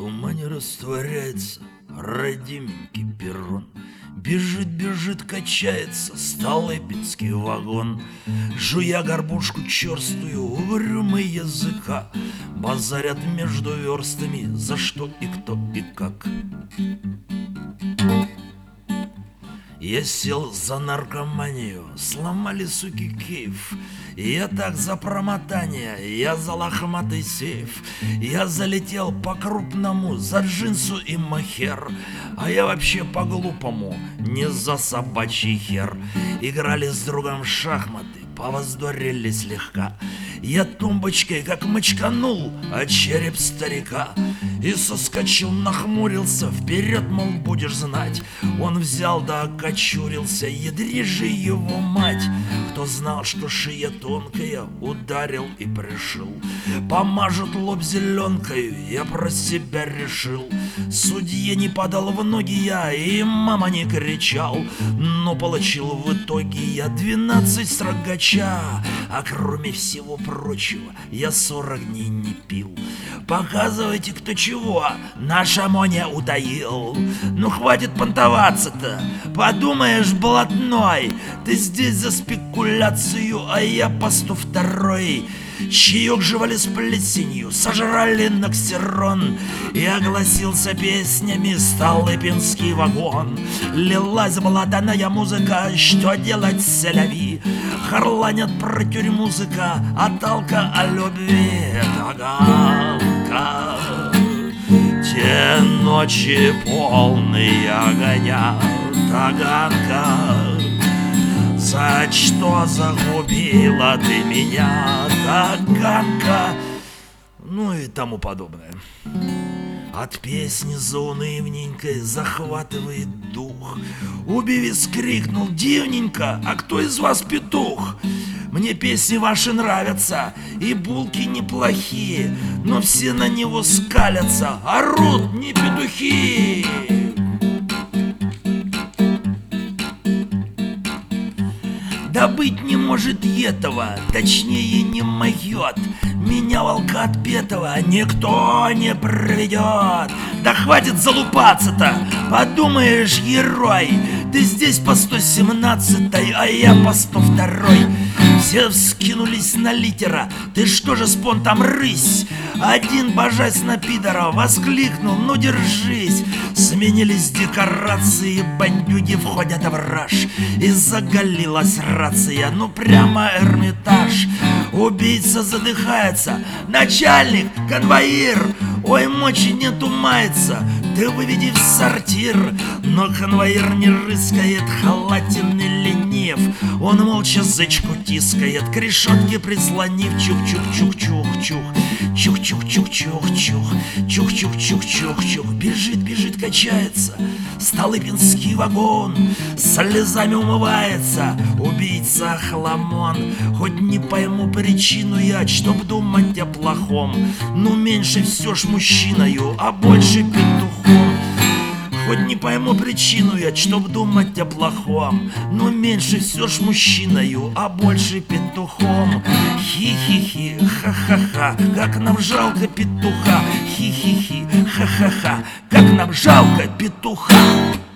тумане растворяется родименький перрон. Бежит, бежит, качается столыпинский вагон. Жуя горбушку черстую, угрюмый языка, базарят между верстами, за что и кто и как. Я сел за наркоманию, сломали, суки, кейф. Я так за промотание, я за лохматый сейф. Я залетел по-крупному за джинсу и махер. А я вообще по-глупому, не за собачий хер. Играли с другом в шахматы, повздорили слегка. Я тумбочкой как мочканул, а череп старика. И соскочил, нахмурился, вперед, мол, будешь знать. Он взял да окочурился, ядри же его мать. Кто знал, что шея тонкая, ударил и пришил. Помажут лоб зеленкою, я про себя решил. Судье не падал в ноги я, и мама не кричал. Но получил в итоге я 12 строгача. А кроме всего прочего, я 40 дней не пил. Показывайте, кто чего на шамоне утаил. Ну хватит понтоваться-то, подумаешь, блатной. Ты здесь за спекуляцию, а я по 102-й. Чаек жевали с плесенью, сожрали ноксирон. И огласился песнями столыпинский вагон. Лилась блатаная музыка, что делать селяви. Хорланят про тюрьму музыка, а талка о любви. Таганка, те ночи полные огня. Таганка, за что загубила ты меня, Таганка? Ну и тому подобное. От песни заунывненькой захватывает дух. Убивис крикнул: дивненько, а кто из вас петух? Мне песни ваши нравятся, и булки неплохие, но все на него скалятся, орут не петухи. Да быть не может этого, точнее не могет. Меня волка отпетого никто не проведет. Да хватит залупаться-то, подумаешь, герой. Ты здесь по 117-й, а я по 102-й. Все вскинулись на литера, ты что же, спон, там рысь? Один, божась на пидора, воскликнул: ну держись. Сменились декорации, бандюги входят в раж. И заголилась рация, ну прямо Эрмитаж. Убийца задыхается: начальник, конвоир, ой, мочи нету, мается, ты выведи в сортир. Но конвоир не рыскает, халатен и ленив. Он молча зычку тискает, к решетке прислонив. Чух-чух-чух-чух-чух, чух-чух-чух-чух-чух, чух-чух-чух-чух-чух. Бежит, бежит, качается столыпинский вагон, слезами умывается убийца Хламон. Хоть не пойму причину я, чтоб думать о плохом, ну меньше все ж мужчиною, а больше петухом. Хоть не пойму причину я, чтоб думать о плохом, но меньше все ж мужчиною, а больше петухом. Хи-хи-хи, ха-ха-ха, как нам жалко петуха. Хи-хи-хи, ха-ха-ха, как нам жалко петуха.